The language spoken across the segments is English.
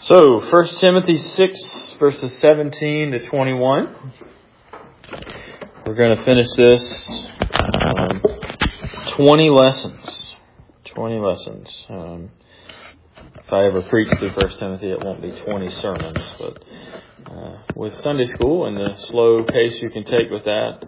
So, 1 Timothy 6, verses 17 to 21. We're going to finish this 20 lessons. 20 lessons. If I ever preach through 1 Timothy, it won't be 20 sermons. But with Sunday school and the slow pace you can take with that,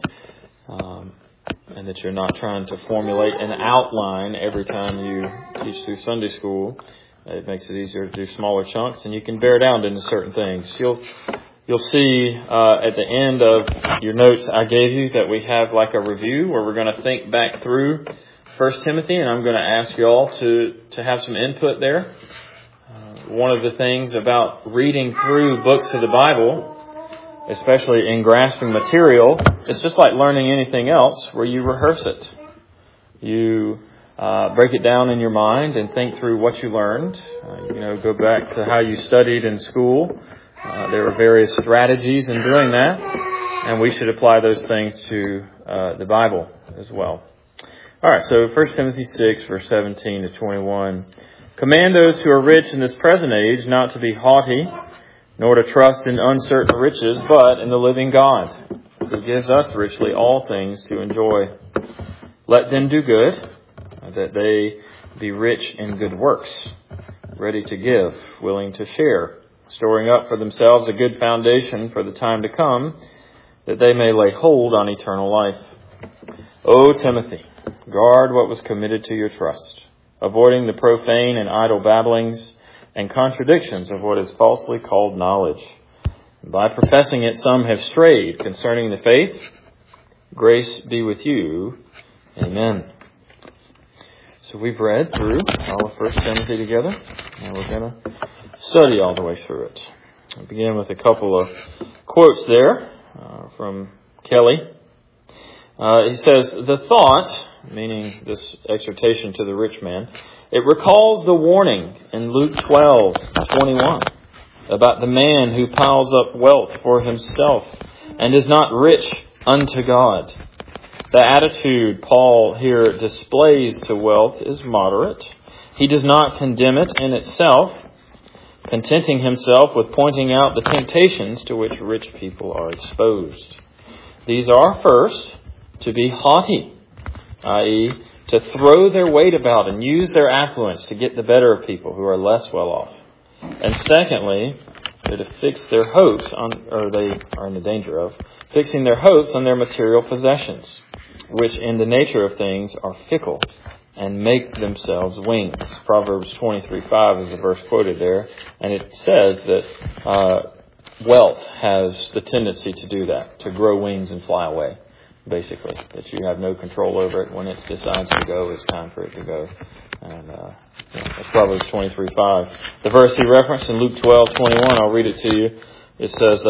and that you're not trying to formulate an outline every time you teach through Sunday school, it makes it easier to do smaller chunks, and you can bear down into certain things. You'll see at the end of your notes I gave you that we have like a review where we're going to think back through 1 Timothy, and I'm going to ask you all to have some input there. One of the things about reading through books of the Bible, especially in grasping material, it's just like learning anything else where you rehearse it. You break it down in your mind and think through what you learned. Go back to how you studied in school. There are various strategies in doing that, and we should apply those things to the Bible as well. All right, so 1 Timothy 6, verse 17 to 21. Command those who are rich in this present age not to be haughty, nor to trust in uncertain riches, but in the living God, who gives us richly all things to enjoy. Let them do good, that they be rich in good works, ready to give, willing to share, storing up for themselves a good foundation for the time to come, that they may lay hold on eternal life. O Timothy, guard what was committed to your trust, avoiding the profane and idle babblings and contradictions of what is falsely called knowledge. By professing it, some have strayed concerning the faith. Grace be with you. Amen. So we've read through all of 1 Timothy together, and we're going to study all the way through it. We'll begin with a couple of quotes there from Kelly. He says, the thought, meaning this exhortation to the rich man, it recalls the warning in Luke 12:21 about the man who piles up wealth for himself and is not rich unto God. The attitude Paul here displays to wealth is moderate. He does not condemn it in itself, contenting himself with pointing out the temptations to which rich people are exposed. These are, first, to be haughty, i.e., to throw their weight about and use their affluence to get the better of people who are less well off. And secondly, they're to fix their hopes on, or they are in the danger of, fixing their hopes on their material possessions, which in the nature of things are fickle and make themselves wings. Proverbs 23:5 is the verse quoted there, and it says that wealth has the tendency to do that, to grow wings and fly away, basically, that you have no control over it. When it decides to go, it's time for it to go. And that's Proverbs 23:5. The verse he referenced in Luke 12:21, I'll read it to you. It says,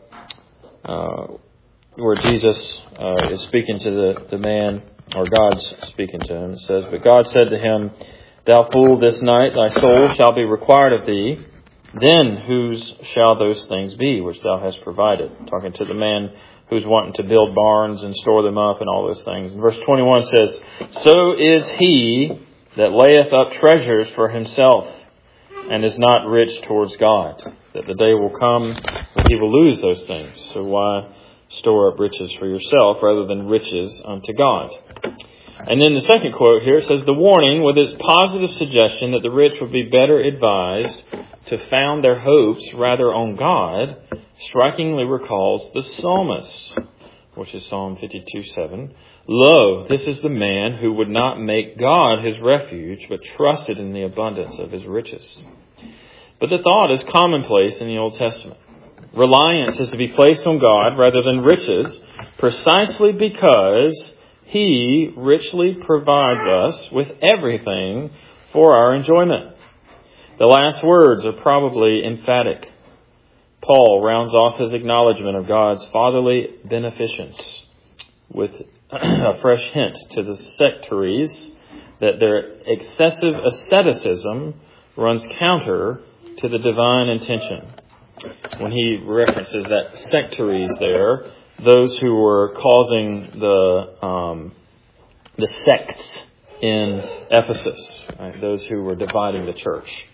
where Jesus is speaking to the man, or God's speaking to him. It says, but God said to him, thou fool, this night thy soul shall be required of thee. Then whose shall those things be which thou hast provided? Talking to the man who's wanting to build barns and store them up and all those things. And verse 21 says, so is he that layeth up treasures for himself and is not rich towards God, that the day will come when he will lose those things. So why store up riches for yourself rather than riches unto God? And then the second quote here says, the warning with its positive suggestion that the rich would be better advised to found their hopes rather on God strikingly recalls the psalmist, which is Psalm 52:7. Lo, this is the man who would not make God his refuge, but trusted in the abundance of his riches. But the thought is commonplace in the Old Testament. Reliance is to be placed on God rather than riches, precisely because he richly provides us with everything for our enjoyment. The last words are probably emphatic. Paul rounds off his acknowledgement of God's fatherly beneficence with a fresh hint to the sectaries that their excessive asceticism runs counter to the divine intention. When he references that sectaries there, those who were causing the sects in Ephesus, right? Those who were dividing the church.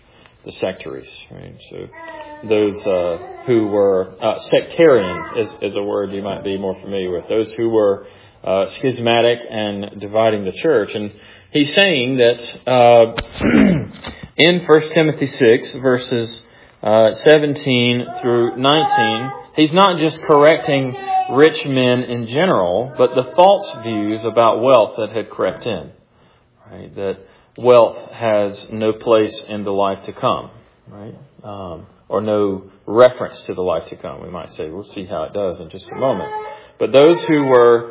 the sectaries, right? So those who were sectarian is a word you might be more familiar with. Those who were schismatic and dividing the church. And he's saying that in 1 Timothy 6, verses 17 through 19, he's not just correcting rich men in general, but the false views about wealth that had crept in. Right? That wealth has no place in the life to come, right? Or no reference to the life to come, we might say. We'll see how it does in just a moment. But those who were,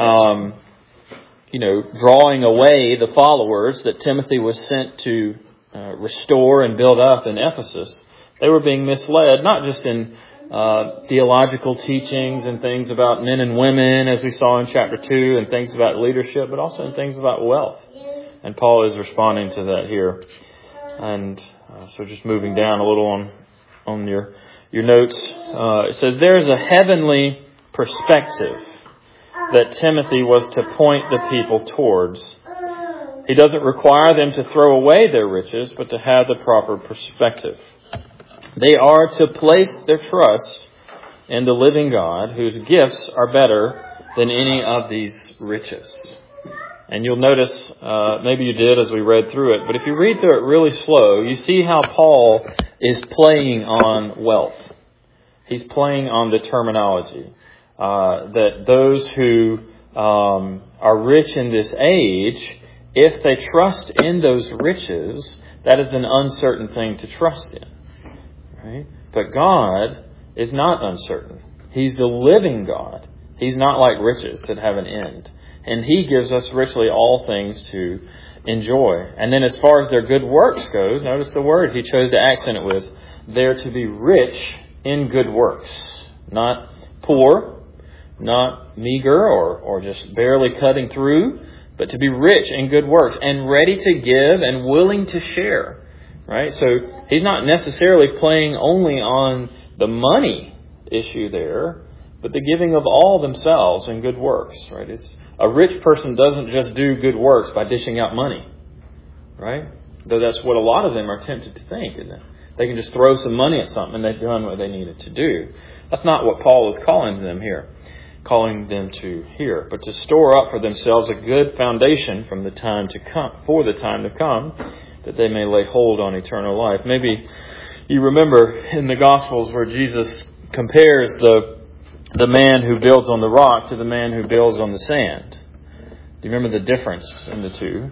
drawing away the followers that Timothy was sent to restore and build up in Ephesus, they were being misled, not just in theological teachings and things about men and women, as we saw in chapter 2, and things about leadership, but also in things about wealth. And Paul is responding to that here. And so just moving down a little on your notes, it says, there's a heavenly perspective that Timothy was to point the people towards. He doesn't require them to throw away their riches, but to have the proper perspective. They are to place their trust in the living God, whose gifts are better than any of these riches. And you'll notice, maybe you did as we read through it, but if you read through it really slow, you see how Paul is playing on wealth. He's playing on the terminology. That those who are rich in this age, if they trust in those riches, that is an uncertain thing to trust in. Right? But God is not uncertain. He's the living God. He's not like riches that have an end. And He gives us richly all things to enjoy. And then as far as their good works goes, notice the word He chose to accent it with. They're to be rich in good works. Not poor, not meager or just barely cutting through, but to be rich in good works and ready to give and willing to share. Right? So he's not necessarily playing only on the money issue there, but the giving of all themselves in good works. Right? A rich person doesn't just do good works by dishing out money. Right? Though that's what a lot of them are tempted to think, isn't it? They can just throw some money at something and they've done what they needed to do. That's not what Paul is calling them to here, but to store up for themselves a good foundation for the time to come, that they may lay hold on eternal life. Maybe you remember in the Gospels where Jesus compares the man who builds on the rock to the man who builds on the sand. Do you remember the difference in the two?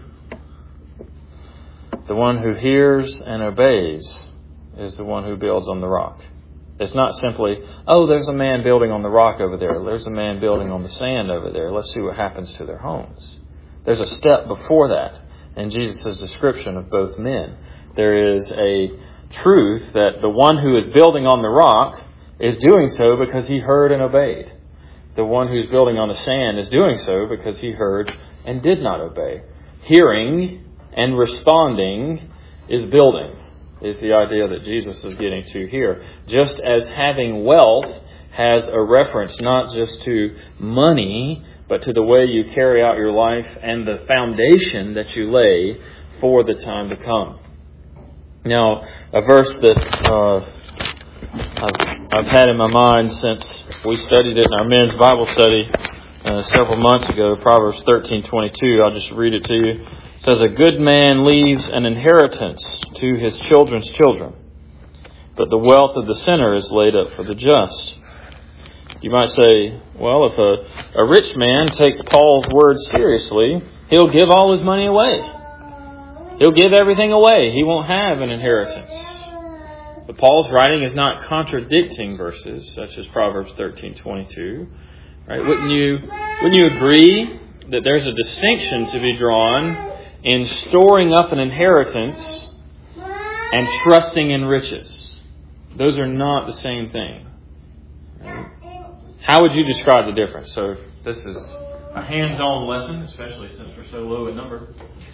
The one who hears and obeys is the one who builds on the rock. It's not simply, there's a man building on the rock over there. There's a man building on the sand over there. Let's see what happens to their homes. There's a step before that in Jesus' description of both men. There is a truth that the one who is building on the rock is doing so because he heard and obeyed. The one who's building on the sand is doing so because he heard and did not obey. Hearing and responding is building, is the idea that Jesus is getting to here. Just as having wealth has a reference not just to money, but to the way you carry out your life and the foundation that you lay for the time to come. Now, a verse that I've had in my mind since we studied it in our men's Bible study several months ago, Proverbs 13:22. I'll just read it to you. It says, "A good man leaves an inheritance to his children's children, but the wealth of the sinner is laid up for the just." You might say, well, if a rich man takes Paul's words seriously, he'll give all his money away. He'll give everything away. He won't have an inheritance. But Paul's writing is not contradicting verses such as Proverbs 13:22. Right? Wouldn't you agree that there's a distinction to be drawn in storing up an inheritance and trusting in riches? Those are not the same thing. Right? How would you describe the difference? So this is a hands-on lesson, especially since we're so low in number.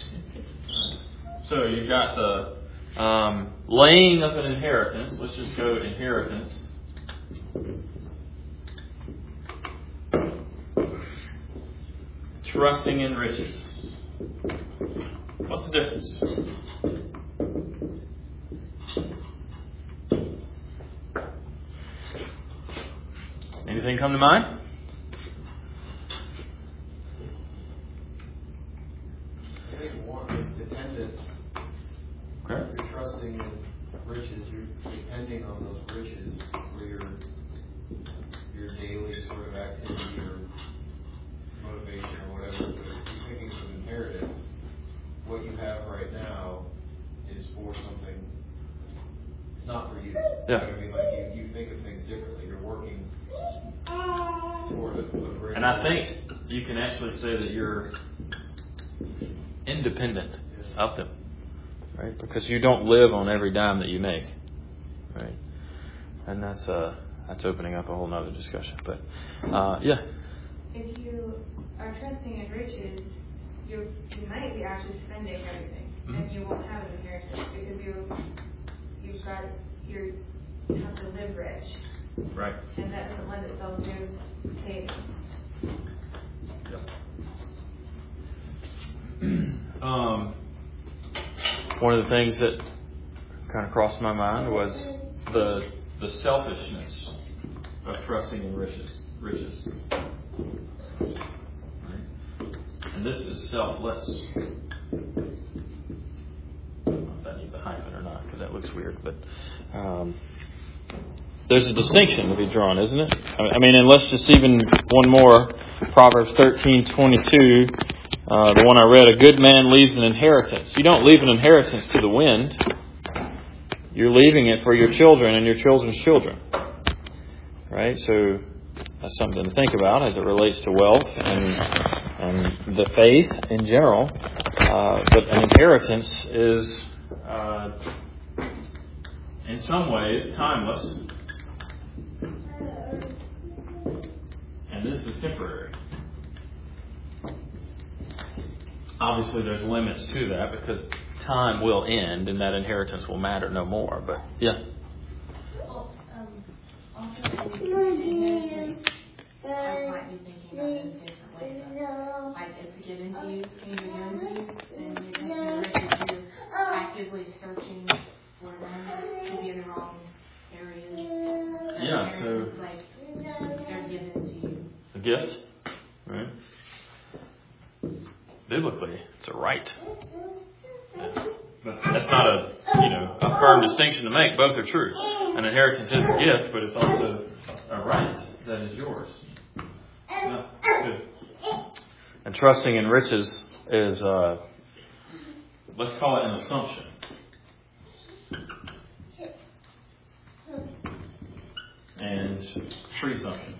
So you've got the laying of an inheritance. Let's just go inheritance. Trusting in riches. What's the difference? Anything come to mind? I think one is dependence. Okay. You're trusting in riches. You're depending on those riches for your daily sort of activity or motivation or whatever. But if you're thinking of inheritance, what you have right now is for something. It's not for you. Yeah. You know what I mean? Like you think of things differently. You're working toward a greater. And I think you can actually say that you're independent of them, right? Because you don't live on every dime that you make, right? And that's opening up a whole nother discussion. But yeah. If you are trusting in riches, you might be actually spending everything, and you won't have an inheritance because you have to live rich, Right. and that doesn't lend itself to saving. One of the things that kind of crossed my mind was the selfishness of trusting in riches. Right? And this is selfless. I don't know if that needs a hyphen or not, because that looks weird, but there's a distinction to be drawn, isn't it? I mean, and let's just even one more. Proverbs 13:22, the one I read, a good man leaves an inheritance. You don't leave an inheritance to the wind. You're leaving it for your children and your children's children. Right? So that's something to think about as it relates to wealth and the faith in general. But an inheritance is, in some ways, timeless. And this is temporary. Obviously, there's limits to that because time will end and that inheritance will matter no more. But, yeah. Well, also, I might be thinking about it in a different way. Like, it's given to you, things are given to you, and you're actively searching for them to be in the wrong areas. Yeah, so like they're given to you. A gift, right? Biblically, it's a right. But that's not a firm distinction to make. Both are true. An inheritance is a gift, but it's also a right that is yours. No, good. And trusting in riches is, let's call it an assumption. And presumption.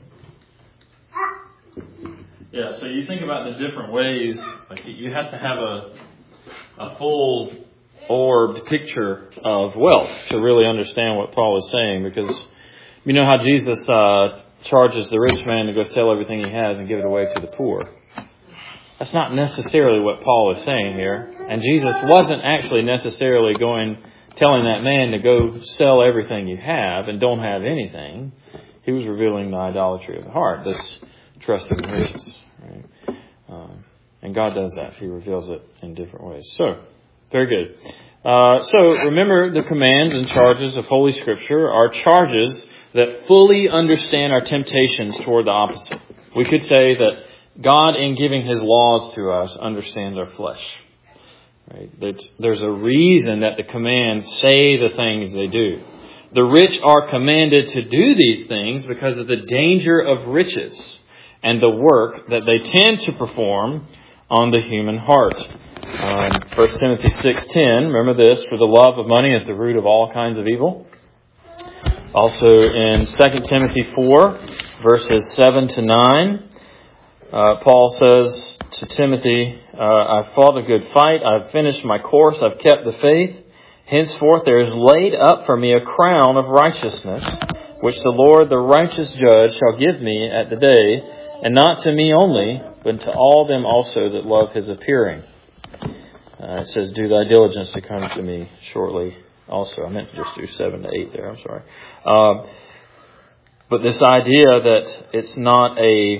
Yeah, so you think about the different ways, like you have to have a full orbed picture of wealth to really understand what Paul is saying, because you know how Jesus charges the rich man to go sell everything he has and give it away to the poor. That's not necessarily what Paul is saying here. And Jesus wasn't actually necessarily telling that man to go sell everything you have and don't have anything. He was revealing the idolatry of the heart, this trust in riches. Right? And God does that. He reveals it in different ways. So, very good. So, remember the commands and charges of Holy Scripture are charges that fully understand our temptations toward the opposite. We could say that God, in giving His laws to us, understands our flesh. Right? There's a reason that the commands say the things they do. The rich are commanded to do these things because of the danger of riches and the work that they tend to perform on the human heart. 1 Timothy 6:10, remember this, for the love of money is the root of all kinds of evil. Also in 2 Timothy 4, verses 7 to 9, Paul says to Timothy, I've fought a good fight, I've finished my course, I've kept the faith. Henceforth there is laid up for me a crown of righteousness, which the Lord, the righteous judge, shall give me at the day, and not to me only, but to all them also that love His appearing. It says, do thy diligence to come to me shortly also. I meant to just do 7 to 8 there, I'm sorry. But this idea that it's not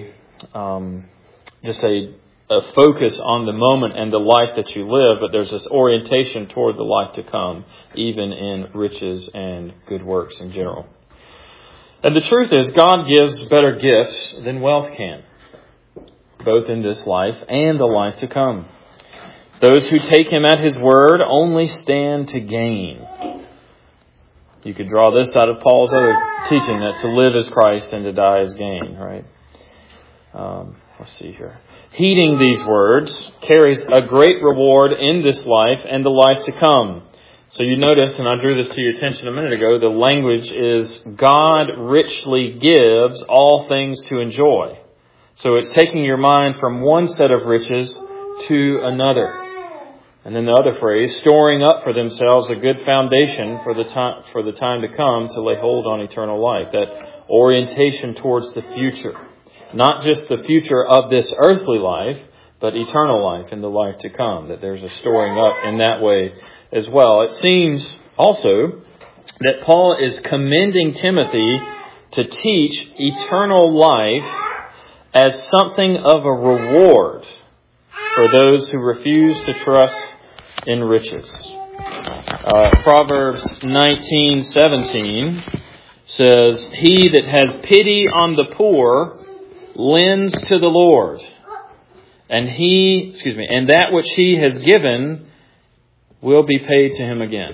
just a focus on the moment and the life that you live, but there's this orientation toward the life to come, even in riches and good works in general. And the truth is, God gives better gifts than wealth can, both in this life and the life to come. Those who take Him at His word only stand to gain. You could draw this out of Paul's other teaching, that to live is Christ and to die is gain, right? Let's see here. Heeding these words carries a great reward in this life and the life to come. So you notice, and I drew this to your attention a minute ago, the language is God richly gives all things to enjoy. So it's taking your mind from one set of riches to another. And then the other phrase, storing up for themselves a good foundation for the time to come to lay hold on eternal life. That orientation towards the future. Not just the future of this earthly life, but eternal life in the life to come. That there's a storing up in that way as well. It seems also that Paul is commending Timothy to teach eternal life as something of a reward for those who refuse to trust in riches. Proverbs 19:17 says, "He that has pity on the poor lends to the Lord, and that which he has given will be paid to him again."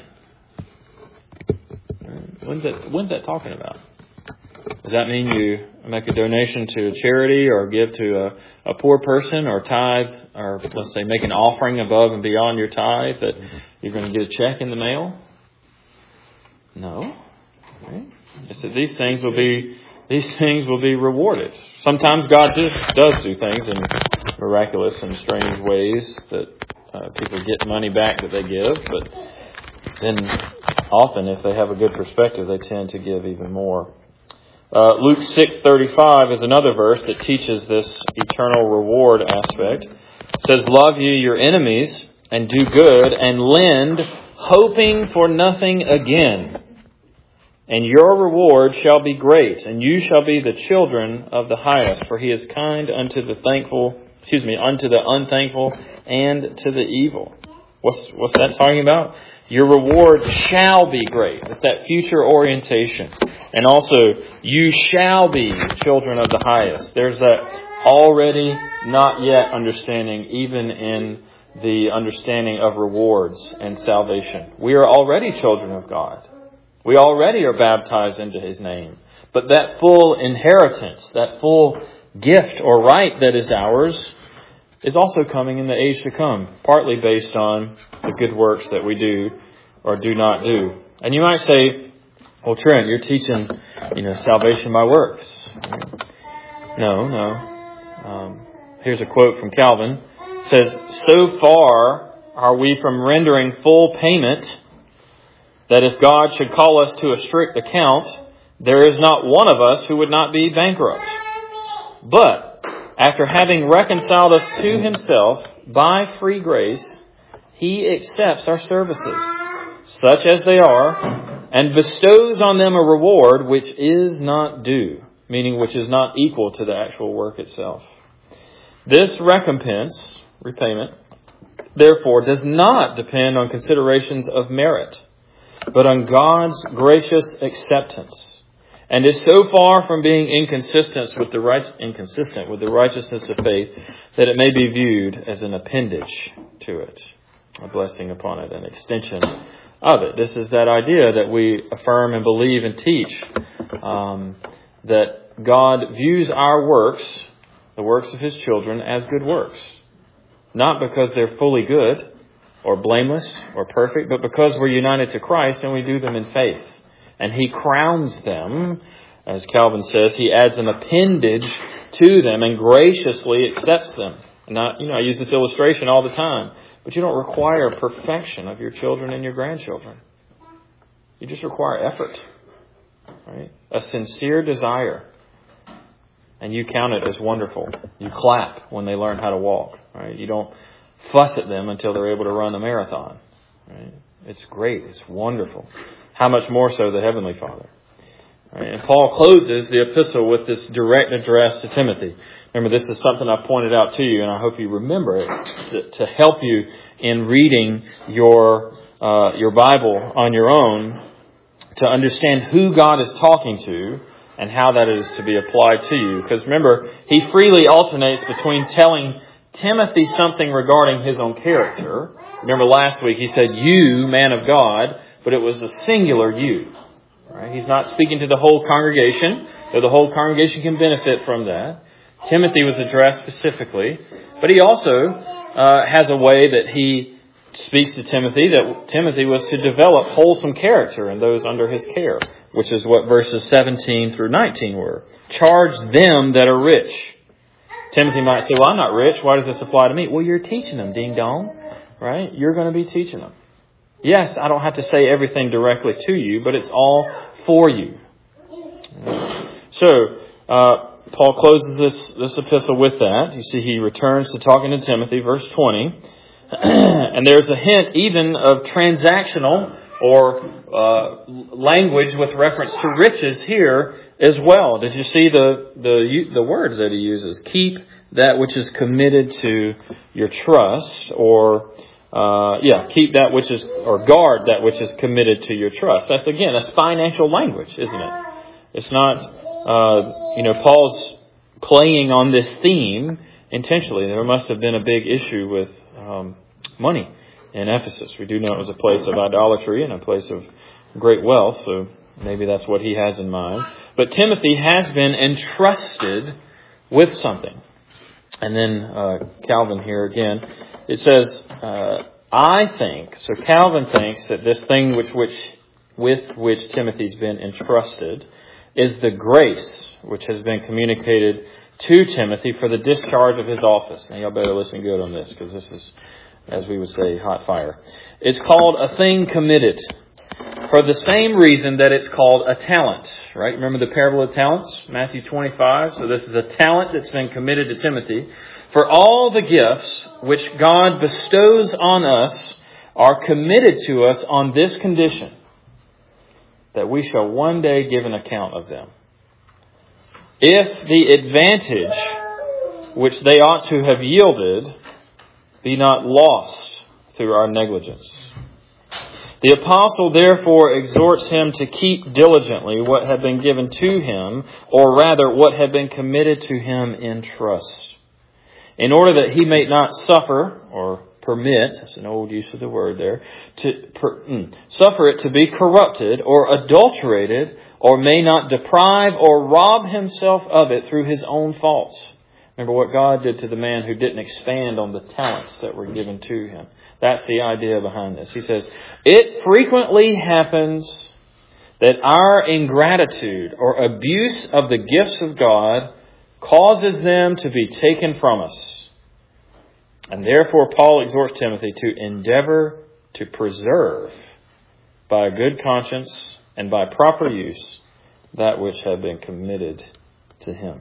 When's that talking about? Does that mean you make a donation to a charity or give to a poor person or tithe, or let's say make an offering above and beyond your tithe, that you're going to get a check in the mail? No. Right? It's that these things will be rewarded. Sometimes God just does do things in miraculous and strange ways that people get money back that they give, but then often if they have a good perspective, they tend to give even more. Luke 6:35 is another verse that teaches this eternal reward aspect. It says, "Love ye your enemies and do good and lend, hoping for nothing again. And your reward shall be great, and you shall be the children of the highest, for He is kind unto the unthankful and to the evil." What's that talking about? Your reward shall be great. It's that future orientation. And also, you shall be children of the highest. There's that already not yet understanding, even in the understanding of rewards and salvation. We are already children of God. We already are baptized into His name. But that full inheritance, that full gift or right that is ours, is also coming in the age to come, partly based on the good works that we do or do not do. And you might say, "Well, Trent, you're teaching, salvation by works." No. Here's a quote from Calvin. It says, "So far are we from rendering full payment that if God should call us to a strict account, there is not one of us who would not be bankrupt. But after having reconciled us to Himself by free grace, He accepts our services, such as they are, and bestows on them a reward which is not due," meaning which is not equal to the actual work itself. "This recompense, repayment, therefore does not depend on considerations of merit, but on God's gracious acceptance, and is so far from being inconsistent with the righteousness of faith that it may be viewed as an appendage to it, a blessing upon it, an extension of it." This is that idea that we affirm and believe and teach, that God views our works, the works of His children, as good works. Not because they're fully good or blameless or perfect, but because we're united to Christ and we do them in faith. And He crowns them, as Calvin says, He adds an appendage to them and graciously accepts them. And I use this illustration all the time, but you don't require perfection of your children and your grandchildren. You just require effort, right? A sincere desire. And you count it as wonderful. You clap when they learn how to walk, right? You don't fuss at them until they're able to run the marathon, right? It's great. It's wonderful. How much more so the Heavenly Father. Right? And Paul closes the epistle with this direct address to Timothy. Remember, this is something I pointed out to you, and I hope you remember it to help you in reading your Bible on your own, to understand who God is talking to and how that is to be applied to you. Because remember, he freely alternates between telling Timothy something regarding his own character. Remember last week he said, "You, man of God," but it was a singular you. Right? He's not speaking to the whole congregation, though the whole congregation can benefit from that. Timothy was addressed specifically, but he also has a way that he speaks to Timothy, that Timothy was to develop wholesome character in those under his care, which is what verses 17 through 19 were. Charge them that are rich. Timothy might say, "Well, I'm not rich. Why does this apply to me?" Well, you're teaching them, ding dong, right? You're going to be teaching them. Yes, I don't have to say everything directly to you, but it's all for you. So, Paul closes this epistle with that. You see, he returns to talking to Timothy, verse 20. And there's a hint even of transactional or language with reference to riches here as well. Did you see the words that he uses? Keep that which is committed to your trust, or keep that which is, or guard that which is committed to your trust. That's financial language, isn't it? It's not, Paul's playing on this theme intentionally. There must have been a big issue with money in Ephesus. We do know it was a place of idolatry and a place of great wealth, so maybe that's what he has in mind. But Timothy has been entrusted with something. And then Calvin here again, it says, I think, so Calvin thinks that this thing with which Timothy's been entrusted is the grace which has been communicated to Timothy for the discharge of his office. Now, y'all better listen good on this, because this is, as we would say, hot fire. It's called a thing committed for the same reason that it's called a talent, right? Remember the parable of talents, Matthew 25? So this is a talent that's been committed to Timothy. For all the gifts which God bestows on us are committed to us on this condition, that we shall one day give an account of them. If the advantage which they ought to have yielded be not lost through our negligence. The apostle therefore exhorts him to keep diligently what had been given to him, or rather what had been committed to him in trust, in order that he may not suffer, or permit, that's an old use of the word there, suffer it to be corrupted or adulterated, or may not deprive or rob himself of it through his own faults. Remember what God did to the man who didn't expand on the talents that were given to him. That's the idea behind this. He says, it frequently happens that our ingratitude or abuse of the gifts of God causes them to be taken from us. And therefore Paul exhorts Timothy to endeavor to preserve by a good conscience and by proper use that which had been committed to him.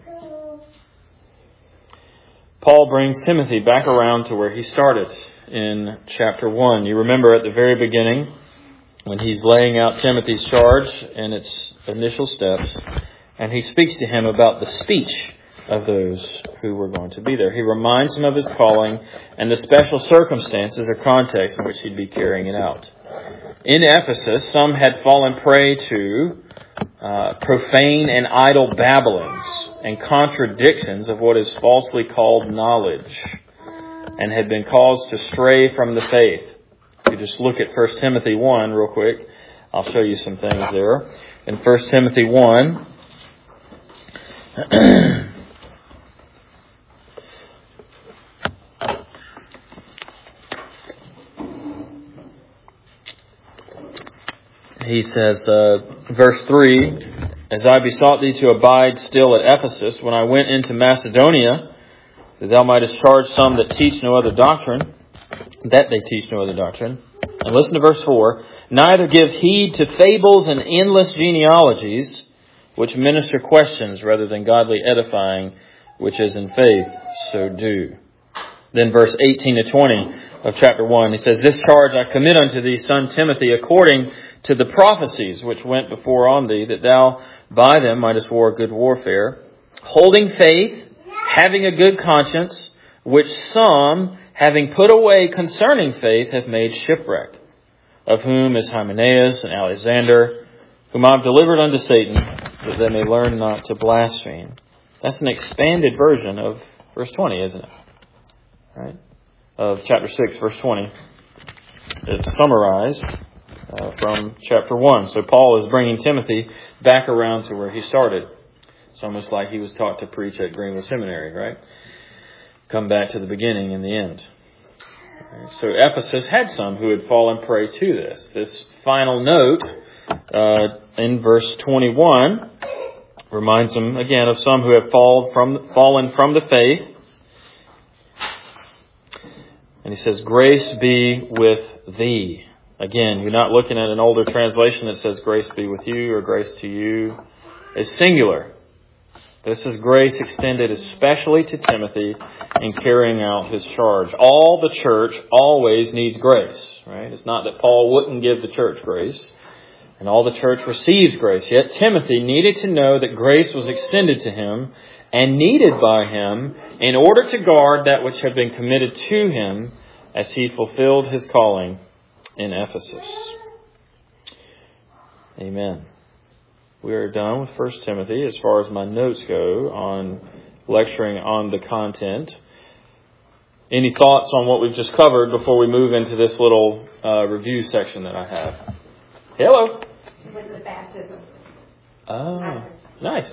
Paul brings Timothy back around to where he started in chapter 1. You remember at the very beginning when he's laying out Timothy's charge and its initial steps, and he speaks to him about the speech of those who were going to be there. He reminds him of his calling and the special circumstances or context in which he'd be carrying it out. In Ephesus, some had fallen prey to profane and idle babblings and contradictions of what is falsely called knowledge, and had been caused to stray from the faith. If you just look at 1 Timothy 1 real quick, I'll show you some things there. In 1 Timothy 1, he says, verse 3, as I besought thee to abide still at Ephesus, when I went into Macedonia, that thou mightest charge some that teach no other doctrine, that they teach no other doctrine. And listen to verse 4, neither give heed to fables and endless genealogies, which minister questions rather than godly edifying, which is in faith, so do. Then verse 18 to 20 of chapter 1, he says, this charge I commit unto thee, son Timothy, according to the prophecies which went before on thee, that thou by them mightest war a good warfare, holding faith, having a good conscience, which some, having put away concerning faith, have made shipwreck, of whom is Hymenaeus and Alexander, whom I have delivered unto Satan, that they may learn not to blaspheme. That's an expanded version of verse 20, isn't it? Right? Of chapter 6, verse 20. It's summarized from chapter 1. So Paul is bringing Timothy back around to where he started. It's almost like he was taught to preach at Greenwood Seminary, right? Come back to the beginning and the end. Right? So Ephesus had some who had fallen prey to this. This final note in verse 21 reminds them again of some who have fallen from the faith. And he says, grace be with thee. Again, you're not looking at an older translation that says grace be with you or grace to you. It's singular. This is grace extended especially to Timothy in carrying out his charge. All the church always needs grace, right? It's not that Paul wouldn't give the church grace, and all the church receives grace. Yet Timothy needed to know that grace was extended to him and needed by him in order to guard that which had been committed to him as he fulfilled his calling in Ephesus. Amen. We are done with 1 Timothy as far as my notes go on lecturing on the content. Any thoughts on what we've just covered before we move into this little review section that I have? Hello. With the baptism. Oh, nice.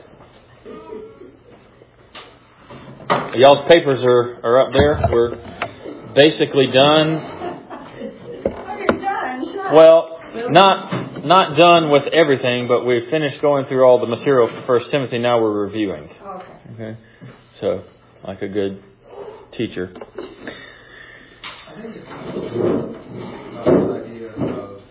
Y'all's papers are up there. We're basically done. You're done. Well, not done with everything, but we've finished going through all the material for 1 Timothy. Now we're reviewing. Okay. So, like a good teacher. I think it's about this idea of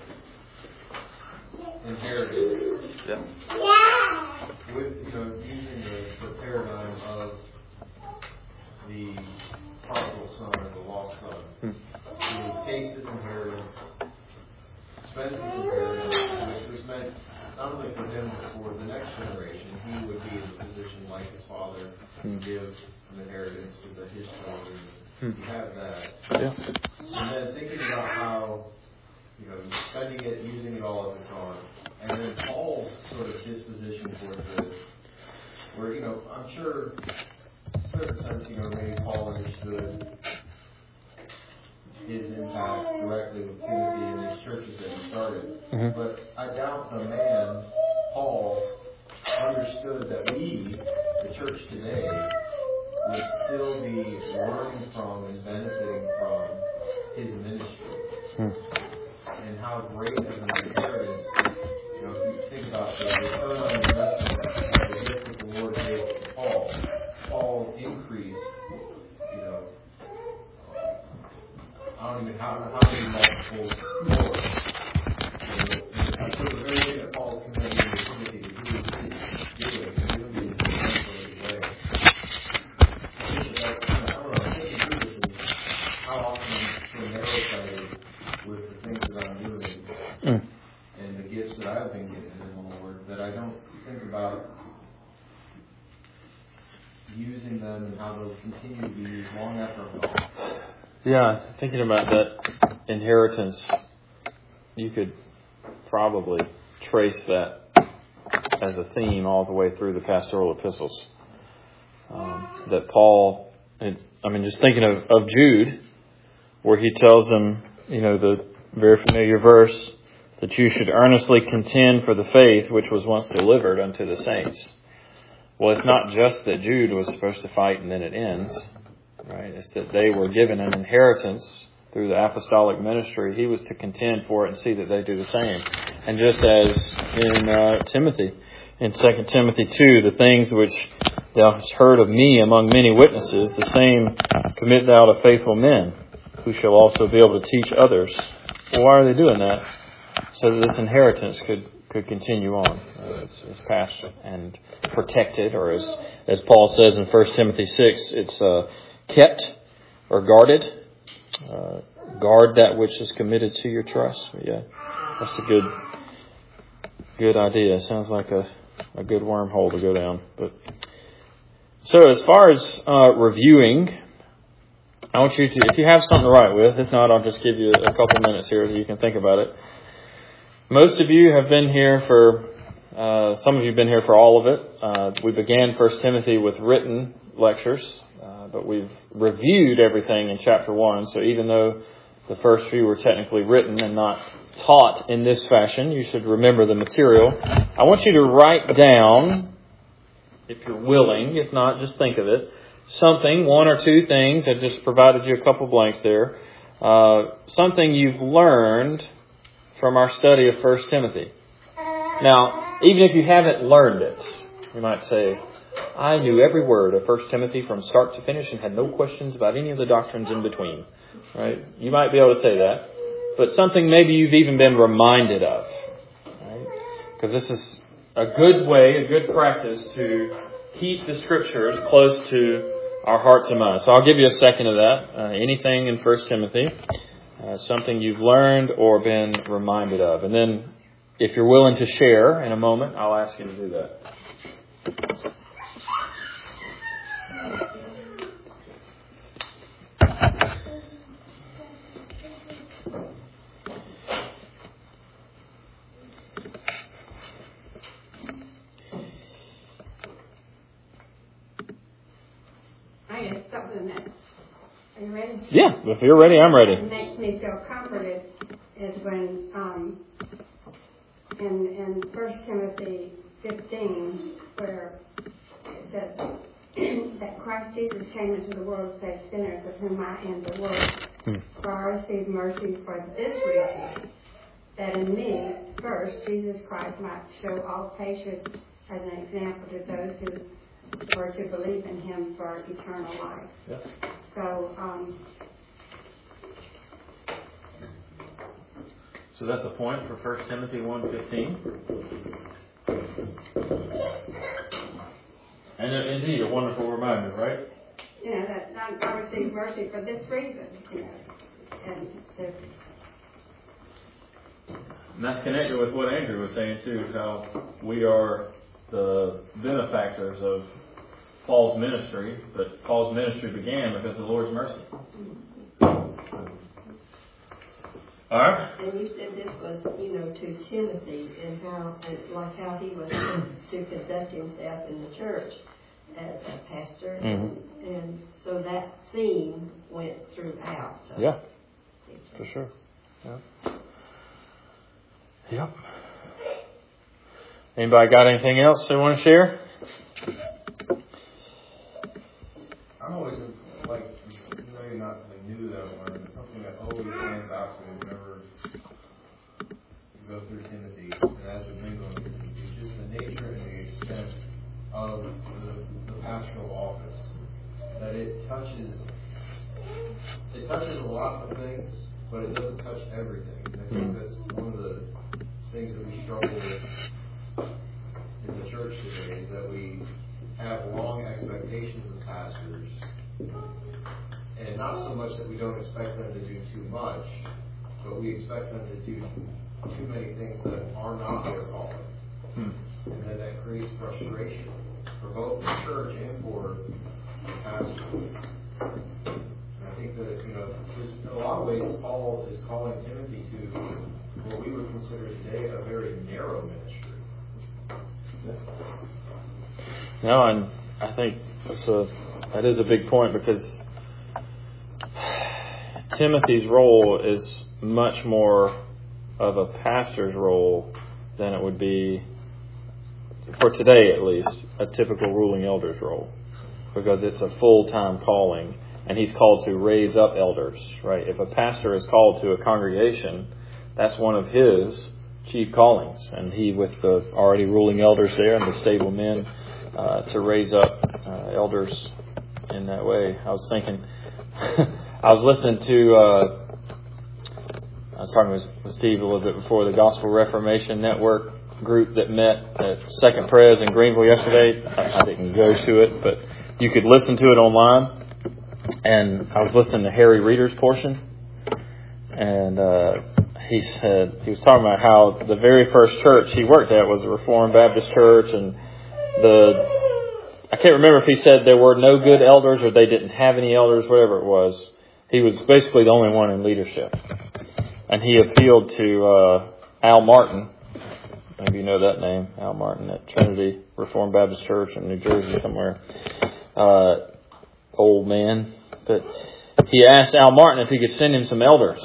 inheritance. Yeah. With, using the paradigm of the prodigal son or the lost son. Who takes his inheritance, spends his inheritance, which was meant not only for him but for the next generation. He would be in a position like his father to give an inheritance to his children. You have that. Yeah. And then thinking about how, spending it, using it all as it's gone. And then Paul's sort of disposition towards this, where, I'm sure, in a certain sense, maybe Paul understood his impact directly with Timothy and these churches that he started. Mm-hmm. But I doubt the man, Paul, understood that we, the church today, would still be learning from and benefiting from his ministry. And how great of an inheritance, if you think about the return on investment, the gift that the Lord gave to Paul. Paul increased, I don't even know how many multiples more. So the very thing that Paul's commanding Timothy to do is doing it in a way. I'm thinking through this is how often I'm so narrow-sighted with the things that I'm doing and the gifts that I've been given in the Lord that I don't think about using them and how they'll continue to be used long after I'm gone. Yeah, thinking about that inheritance, you could probably trace that as a theme all the way through the pastoral epistles. That Paul, just thinking of Jude, where he tells them, the very familiar verse, that you should earnestly contend for the faith which was once delivered unto the saints. Well, it's not just that Jude was supposed to fight and then it ends. Right? It's that they were given an inheritance through the apostolic ministry. He was to contend for it and see that they do the same. And just as in Timothy, in 2 Timothy 2, the things which thou hast heard of me among many witnesses, the same commit thou to faithful men, who shall also be able to teach others. Well, why are they doing that? So that this inheritance could continue on. It's passed and protected, or as Paul says in 1 Timothy 6, it's kept or guarded. Guard that which is committed to your trust. Yeah, that's a good idea. Sounds like a good wormhole to go down. But so as far as reviewing, I want you to, if you have something to write with, if not, I'll just give you a couple minutes here that you can think about it. Most of you have been here for Some of you have been here for all of it. We began 1 Timothy with written lectures, but we've reviewed everything in chapter 1. So even though the first few were technically written and not taught in this fashion, you should remember the material. I want you to write down, if you're willing, if not, just think of it, something, one or two things. I just provided you a couple blanks there. Something you've learned from our study of 1 Timothy. Now, even if you haven't learned it, you might say, I knew every word of 1 Timothy from start to finish and had no questions about any of the doctrines in between. Right? You might be able to say that. But something maybe you've even been reminded of. Right? Because this is a good way, a good practice to keep the Scriptures close to our hearts and minds. So I'll give you a second of that. Anything in 1 Timothy. Something you've learned or been reminded of. And then if you're willing to share in a moment, I'll ask you to do that. I guess something that, are you ready? Yeah, if you're ready, I'm ready. What makes me feel comforted is when in 1 Timothy 15, where it says that Christ Jesus came into the world to save sinners, of whom I am the worst. For I received mercy for this reason, that in me, first, Jesus Christ might show all patience as an example to those who were to believe in Him for eternal life. Yeah. So that's a point for 1 Timothy 1:15. And indeed, a wonderful reminder, right? Yeah, that I received mercy for this reason. And that's connected with what Andrew was saying too, how we are the benefactors of Paul's ministry, but Paul's ministry began because of the Lord's mercy. All right. And you said this was, to Timothy and how he was to conduct himself in the church as a pastor. Mm-hmm. And so that theme went throughout. Yeah, for sure. Yeah. Yep. Anybody got anything else they want to share? I'm always maybe not something new that I've learned, but something that always stands out to me whenever you go through Timothy, and as we've been going through Timothy, just the nature and the extent of the pastoral office. That it touches a lot of things, but it doesn't touch everything. And I think that's one of the things that we struggle with in the church today, is that we have long expectations of pastors, and not so much that we don't expect them to do too much, but we expect them to do too many things that are not their calling. And then that creates frustration for both the church and for the pastor. And I think that, in a lot of ways, Paul is calling Timothy to what we would consider today a very narrow ministry. No, and I think that is a big point, because Timothy's role is much more of a pastor's role than it would be, for today at least, a typical ruling elder's role, because it's a full-time calling, and he's called to raise up elders, right? If a pastor is called to a congregation, that's one of his chief callings, and he, with the already ruling elders there and the stable men, to raise up elders in that way. I was thinking, I was listening to, I was talking with Steve a little bit before, the Gospel Reformation Network group that met at Second Pres in Greenville yesterday. I didn't go to it, but you could listen to it online. And I was listening to Harry Reeder's portion, and he was talking about how the very first church he worked at was a Reformed Baptist church, and I can't remember if he said there were no good elders or they didn't have any elders, whatever it was. He was basically the only one in leadership. And he appealed to Al Martin, Maybe you know that name, Al Martin at Trinity Reformed Baptist Church in New Jersey somewhere. Old man. But he asked Al Martin if he could send him some elders.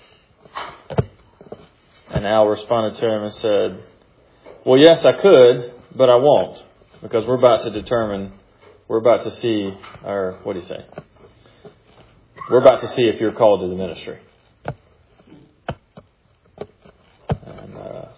And Al responded to him and said, well, yes, I could, but I won't. Because we're about to see, or what do you say? We're about to see if you're called to the ministry. And,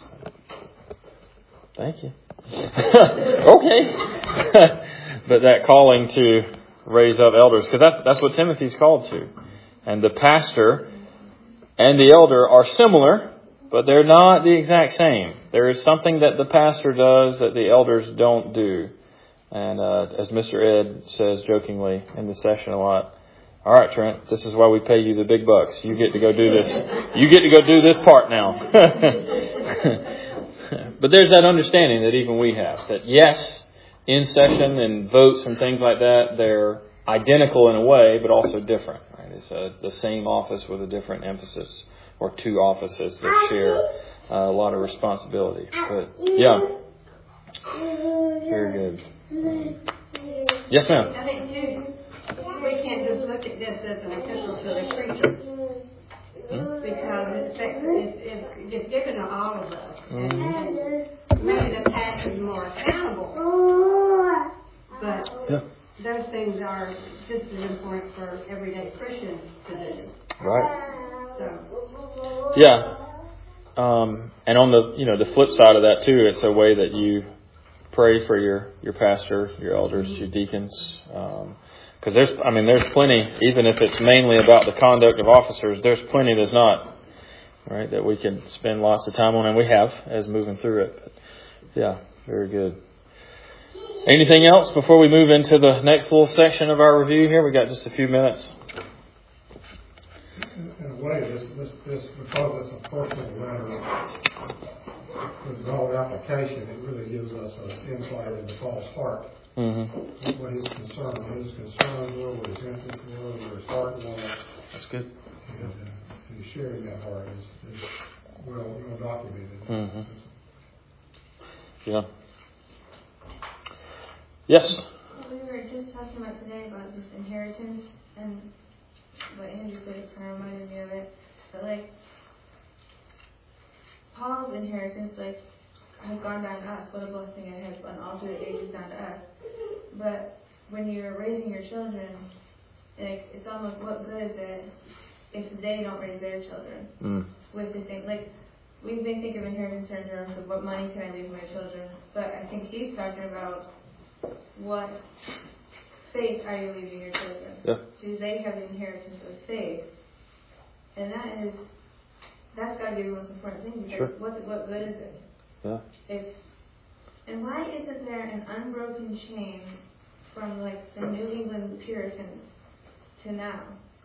thank you. Okay. But that calling to raise up elders, because that's what Timothy's called to. And the pastor and the elder are similar, but they're not the exact same. There is something that the pastor does that the elders don't do. And as Mr. Ed says jokingly in the session a lot, all right, Trent, this is why we pay you the big bucks. You get to go do this. You get to go do this part now. But there's that understanding that even we have. That yes, in session and votes and things like that, they're identical in a way, but also different. Right? It's the same office with a different emphasis, or two offices that share a lot of responsibility. But yeah, very good. Yes, ma'am. I think too, we can't just look at this as an epistle to the preacher, because it's given to all of us, and maybe the pastor is more accountable, but those things are just as important for everyday Christians to do. Right. So. Yeah. And on the flip side of that too, it's a way that you pray for your pastor, your elders, your deacons. Because there's plenty, even if it's mainly about the conduct of officers, there's plenty that's not, right, that we can spend lots of time on, and we have as moving through it. But yeah, very good. Anything else before we move into the next little section of our review here? We got just a few minutes. In a way, this because it's a personal matter with all application, it really gives us an insight into Paul's heart. Mm-hmm. What his concerns were, what his interests were, where his heart was. That's good. And he's sharing that heart is well documented. Mm-hmm. Yeah. Yes? We were just talking about today about this inheritance, and what Andrew said kind of reminded me of it. But Paul's inheritance, has gone down to us. What a blessing it has gone all through the ages down to us. But when you're raising your children, it's almost, what good is it if they don't raise their children with the same, we may think of inheritance in terms of what money can I leave my children, but I think he's talking about what faith are you leaving your children? Yeah. Do they have the inheritance of faith? And that's got to be the most important thing. Because sure. What good is it? Yeah. And why isn't there an unbroken chain from the New England Puritans to now?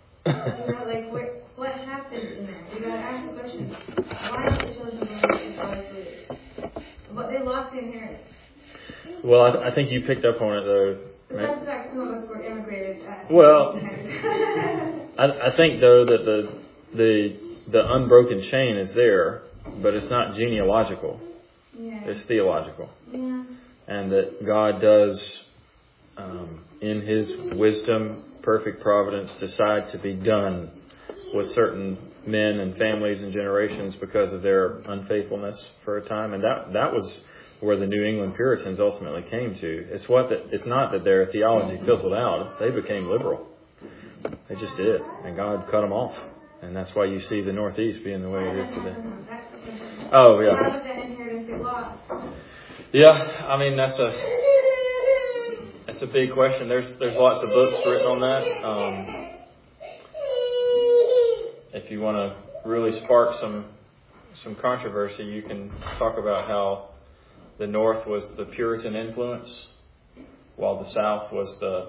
What happened in there? You got to ask the question: why are the children going to God's lead? But they lost the inheritance. Well, I think you picked up on it though. That's the fact some of us were immigrated. Well, I think though that the unbroken chain is there, but it's not genealogical. Yeah. It's theological. Yeah. And that God does, in His wisdom, perfect providence, decide to be done with certain men and families and generations because of their unfaithfulness for a time. And that was where the New England Puritans ultimately came to. It's not that their theology fizzled out. They became liberal. They just did. And God cut them off. And that's why you see the Northeast being the way it is today. Oh, yeah. Why was that inheritance lost? Yeah, that's a big question. There's lots of books written on that. If you want to really spark some controversy, you can talk about how the North was the Puritan influence, while the South was the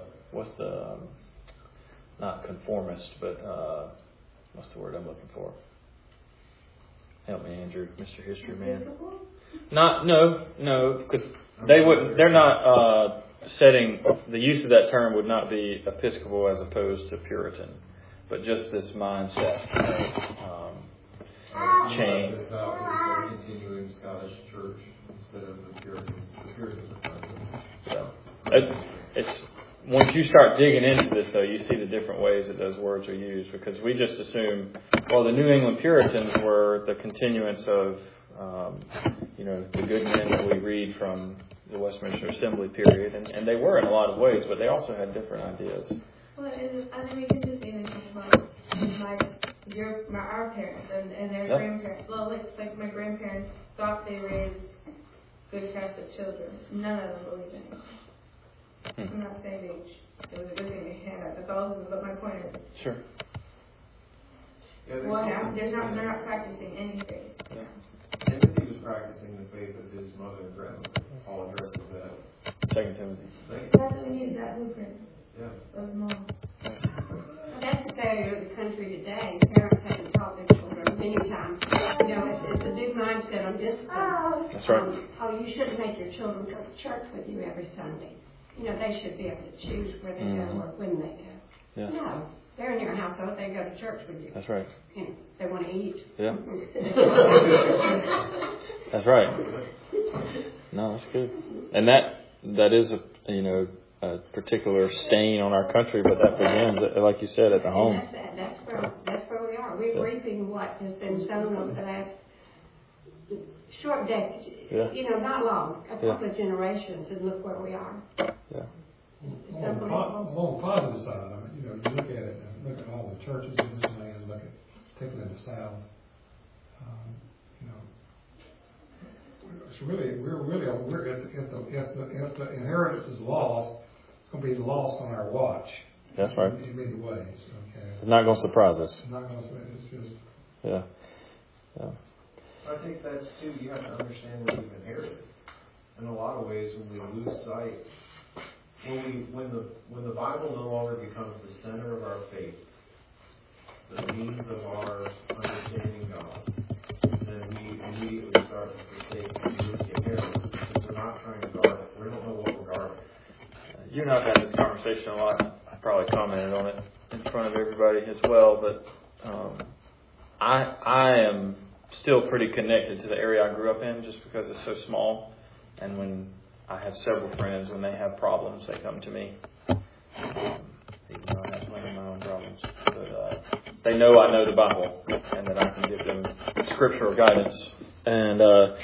not conformist, but what's the word I'm looking for? Help me, Andrew, Mr. History Man. No, because they're not setting, the use of that term would not be Episcopal as opposed to Puritan, but just this mindset. chain. This out with the continuing Scottish church instead of the Puritans are present. It's once you start digging into this, though, you see the different ways that those words are used, because we just assume, well, the New England Puritans were the continuance of, the good men that we read from the Westminster Assembly period, and they were in a lot of ways, but they also had different ideas. Well, and we can just even think about our parents and their grandparents. Well, it's like my grandparents thought they raised good Catholic children. None of them believed in it. I'm not saying it was a good thing to hand out. That's all, but my point is. Sure. Yeah, they're not practicing any faith. Yeah. Timothy was practicing the faith of his mother and grandmother. Paul addresses that. 2 Timothy. That's what we need, that blueprint. Yeah. Those moms. That's the failure of the country today. Parents haven't taught their children many times. It's a new mindset on discipline. That's right. You shouldn't make your children go to church with you every Sunday. They should be able to choose where they go or when they go. Yeah. No, they're in your household. They go to church with you. That's right. They want to eat. Yeah. That's right. No, that's good. And that is a particular stain on our country, but that begins, like you said, at the home. That's where we are. We're reaping what has been sown over the last short decade. Yeah. Not long, a couple of generations, and look where we are. Yeah. On the positive side, you look at it and look at all the churches in this land, look at particularly the South. It's really if the inheritance is lost, it's going to be lost on our watch. That's right. In many ways. Okay. It's not going to surprise us. It's not going to. It's just. Yeah. I think that's too. You have to understand what you've inherited. In a lot of ways, when we lose sight, when the Bible no longer becomes the center of our faith, the means of our understanding God, then we immediately start to forsake the inheritance because we're not trying to guard it. We don't know what we're guarding. You and I have had this conversation a lot. I probably commented on it in front of everybody as well, but I am still pretty connected to the area I grew up in just because it's so small. And when I have several friends, when they have problems, they come to me. Even though I have plenty of my own problems. But they know I know the Bible and that I can give them scriptural guidance. And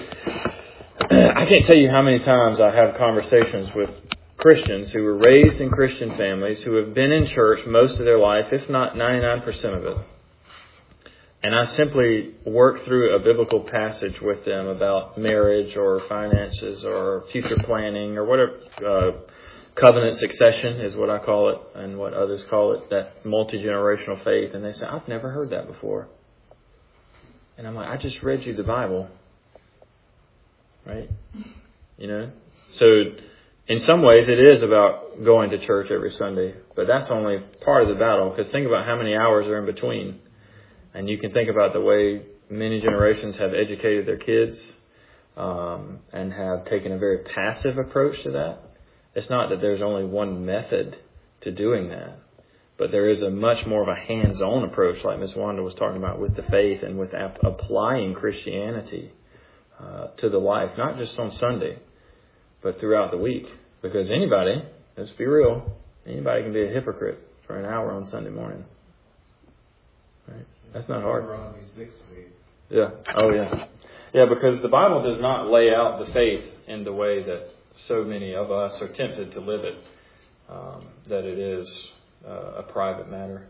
I can't tell you how many times I have conversations with Christians who were raised in Christian families who have been in church most of their life, if not 99% of it. And I simply work through a biblical passage with them about marriage or finances or future planning or whatever. Covenant succession is what I call it and what others call it, that multi-generational faith. And they say, I've never heard that before. And I'm like, I just read you the Bible. Right? So in some ways it is about going to church every Sunday. But that's only part of the battle. Because think about how many hours are in between. And you can think about the way many generations have educated their kids and have taken a very passive approach to that. It's not that there's only one method to doing that, but there is a much more of a hands-on approach, like Ms. Wanda was talking about, with the faith and with applying Christianity to the life, not just on Sunday, but throughout the week. Because anybody, let's be real, anybody can be a hypocrite for an hour on Sunday morning. Right? That's not hard. Yeah. Oh, yeah. Yeah, because the Bible does not lay out the faith in the way that so many of us are tempted to live it, that it is a private matter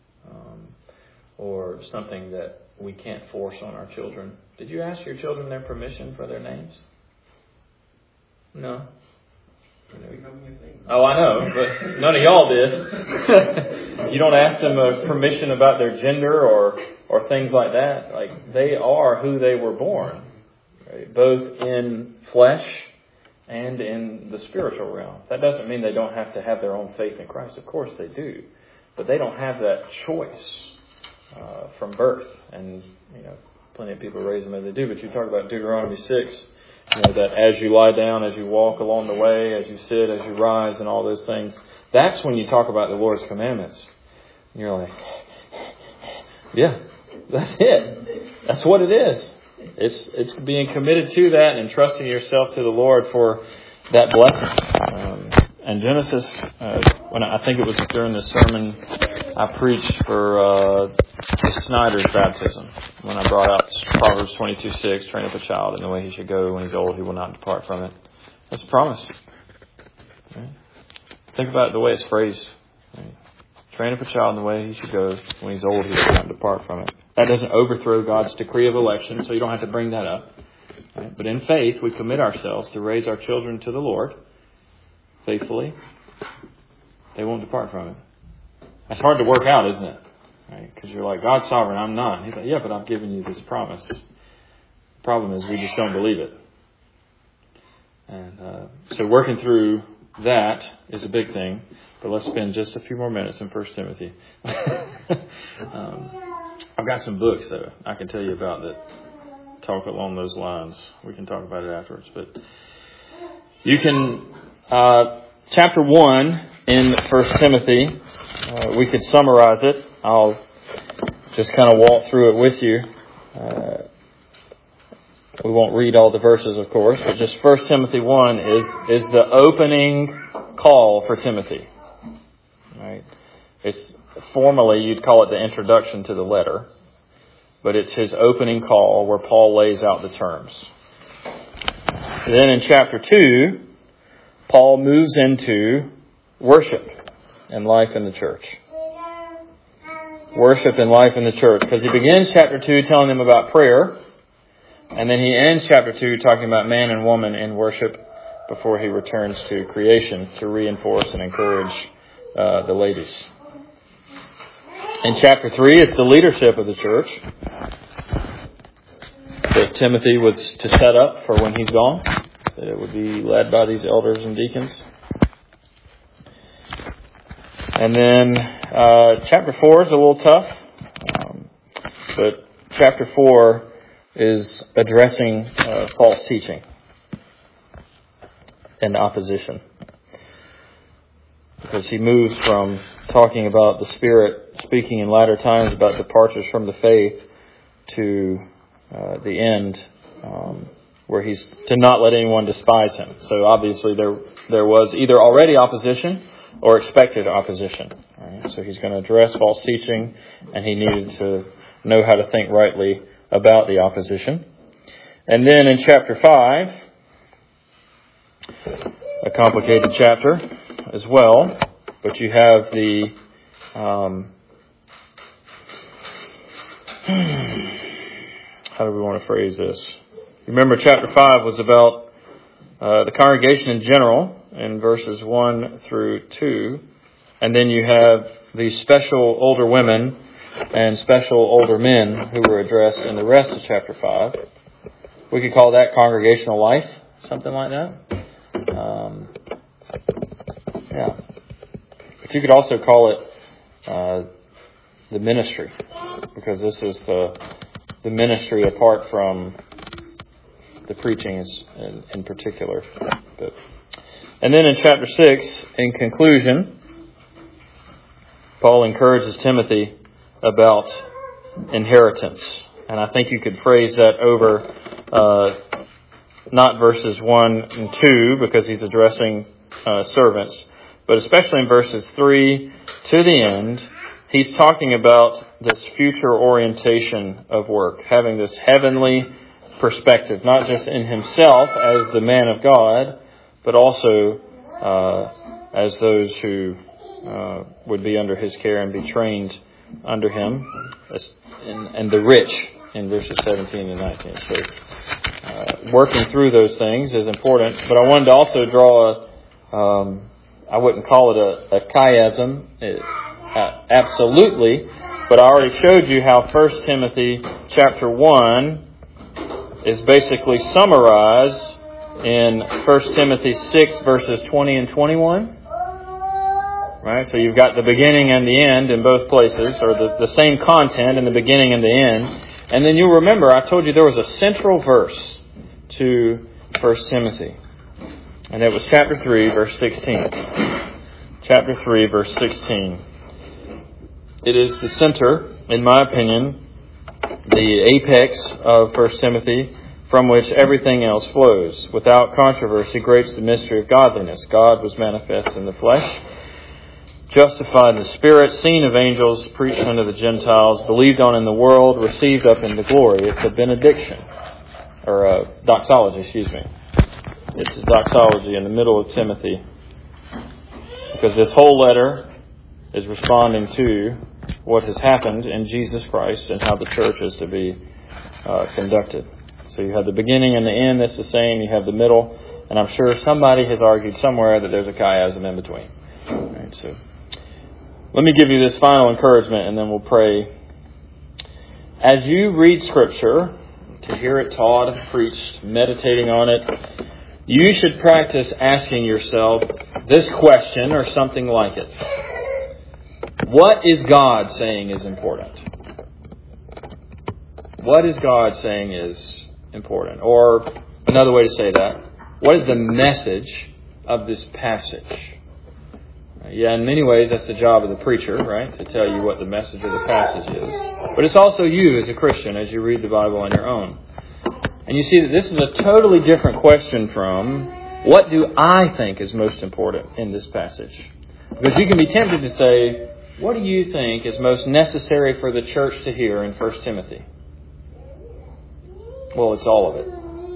or something that we can't force on our children. Did you ask your children their permission for their names? No. Oh, I know, but none of y'all did. You don't ask them permission about their gender or things like that. Like, they are who they were born, right? Both in flesh and in the spiritual realm. That doesn't mean they don't have to have their own faith in Christ. Of course they do. But they don't have that choice from birth. And, plenty of people raise them as they do. But you talk about Deuteronomy 6, that as you lie down, as you walk along the way, as you sit, as you rise, and all those things. That's when you talk about the Lord's commandments. And you're like, yeah, that's it. That's what it is. It's being committed to that and entrusting yourself to the Lord for that blessing. And Genesis, when I think it was during the sermon I preached for Snyder's baptism, when I brought out Proverbs 22:6, train up a child in the way he should go. When he's old, he will not depart from it. That's a promise. Right? Think about it the way it's phrased. Right? Train up a child in the way he should go. When he's old, he will not depart from it. That doesn't overthrow God's decree of election, so you don't have to bring that up. Right? But in faith, we commit ourselves to raise our children to the Lord faithfully. They won't depart from it. That's hard to work out, isn't it? Right? Because you're like, God's sovereign, I'm not. He's like, yeah, but I've given you this promise. The problem is we just don't believe it. And so working through that is a big thing. But let's spend just a few more minutes in 1 Timothy. I've got some books, though, I can tell you about that talk along those lines. We can talk about it afterwards. But you can, chapter 1 in 1 Timothy, we could summarize it. I'll just kind of walk through it with you. We won't read all the verses, of course, but just 1 Timothy 1 is the opening call for Timothy. Right? It's formally, you'd call it the introduction to the letter, but it's his opening call where Paul lays out the terms. Then in chapter 2, Paul moves into worship and life in the church. Worship and life in the church. Because he begins chapter 2 telling them about prayer. And then he ends chapter 2 talking about man and woman in worship before he returns to creation to reinforce and encourage the ladies. In chapter 3, it's the leadership of the church that Timothy was to set up for when he's gone. That it would be led by these elders and deacons. And then chapter 4 is a little tough. But chapter 4 is addressing false teaching and opposition. Because he moves from talking about the Spirit speaking in latter times about departures from the faith to the end where he's to not let anyone despise him. So obviously there was either already opposition or expected opposition. Right? So he's going to address false teaching, and he needed to know how to think rightly about the opposition. And then in chapter 5, a complicated chapter as well, but you have the how do we want to phrase this? Remember, chapter 5 was about the congregation in general in verses 1 through 2. And then you have the special older women and special older men who were addressed in the rest of chapter 5. We could call that congregational life, something like that. Yeah. But you could also call it the ministry, because this is the ministry apart from the preaching in particular. And then in chapter 6, in conclusion, Paul encourages Timothy about inheritance. And I think you could phrase that over not verses 1 and 2, because he's addressing servants, but especially in verses 3 to the end, he's talking about this future orientation of work, having this heavenly perspective, not just in himself as the man of God, but also as those who would be under his care and be trained under him, and the rich in verses 17 and 19. So working through those things is important, but I wanted to also draw I wouldn't call it a chiasm, absolutely, but I already showed you how 1 Timothy chapter 1 is basically summarized in 1 Timothy 6 verses 20 and 21. Right? So you've got the beginning and the end in both places, or the same content in the beginning and the end. And then you'll remember I told you there was a central verse to 1 Timothy. And it was chapter 3, verse 16. Chapter 3, verse 16. It is the center, in my opinion, the apex of 1 Timothy, from which everything else flows. Without controversy, great's the mystery of godliness. God was manifest in the flesh, justified in the Spirit, seen of angels, preached unto the Gentiles, believed on in the world, received up into glory. It's a benediction, or a doxology, It's a doxology in the middle of Timothy, because this whole letter is responding to what has happened in Jesus Christ and how the church is to be conducted. So you have the beginning and the end that's the same. You have the middle, and I'm sure somebody has argued somewhere that there's a chiasm in between. Right, so let me give you this final encouragement, and then we'll pray. As you read Scripture, to hear it taught and preached, meditating on it, you should practice asking yourself this question or something like it. What is God saying is important? What is God saying is important? Or another way to say that, what is the message of this passage? Yeah, in many ways that's the job of the preacher, right? To tell you what the message of the passage is. But it's also you as a Christian as you read the Bible on your own. And you see that this is a totally different question from what do I think is most important in this passage? Because you can be tempted to say, what do you think is most necessary for the church to hear in 1 Timothy? Well, it's all of it.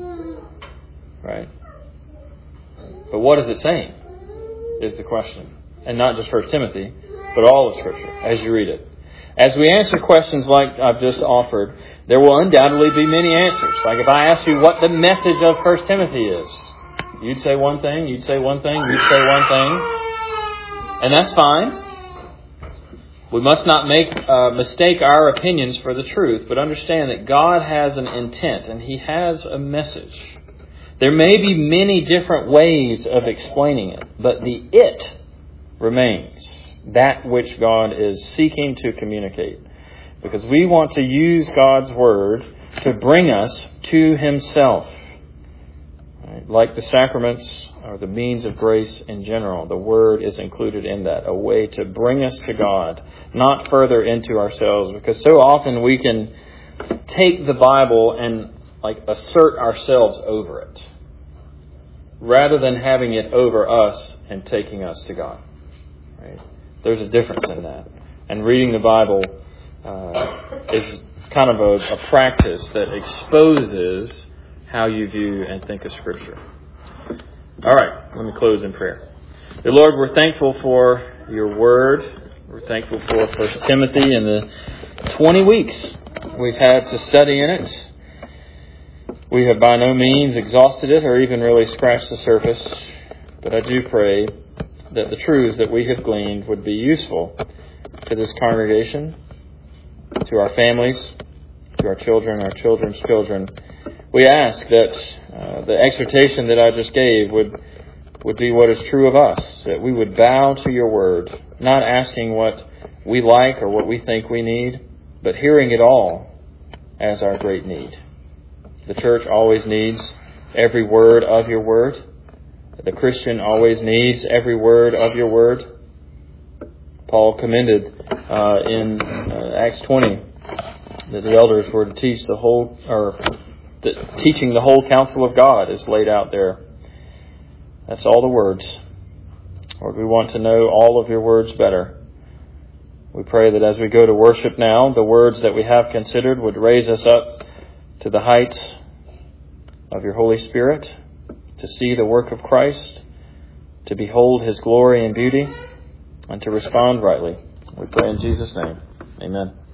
Right? But what is it saying is the question. And not just 1 Timothy, but all of Scripture as you read it. As we answer questions like I've just offered, there will undoubtedly be many answers. Like if I ask you what the message of 1 Timothy is, you'd say one thing, you'd say one thing, you'd say one thing. And that's fine. We must not mistake our opinions for the truth, but understand that God has an intent and He has a message. There may be many different ways of explaining it, but the it remains. That which God is seeking to communicate. Because we want to use God's Word to bring us to Himself. Right? Like the sacraments or the means of grace in general, the Word is included in that. A way to bring us to God, not further into ourselves. Because so often we can take the Bible and assert ourselves over it, rather than having it over us and taking us to God. Right? There's a difference in that. And reading the Bible is kind of a practice that exposes how you view and think of Scripture. All right, let me close in prayer. Dear Lord, we're thankful for your Word. We're thankful for 1 Timothy and the 20 weeks we've had to study in it. We have by no means exhausted it or even really scratched the surface. But I do pray that the truths that we have gleaned would be useful to this congregation, to our families, to our children, our children's children. We ask that the exhortation that I just gave would be what is true of us, that we would bow to your word, not asking what we like or what we think we need, but hearing it all as our great need. The church always needs every word of your word. The Christian always needs every word of your word. Paul commended in Acts 20 that the elders were to teach the whole, or that teaching the whole counsel of God is laid out there. That's all the words. Lord, we want to know all of your words better. We pray that as we go to worship now, the words that we have considered would raise us up to the heights of your Holy Spirit, to see the work of Christ, to behold His glory and beauty, and to respond rightly. We pray in Jesus' name. Amen.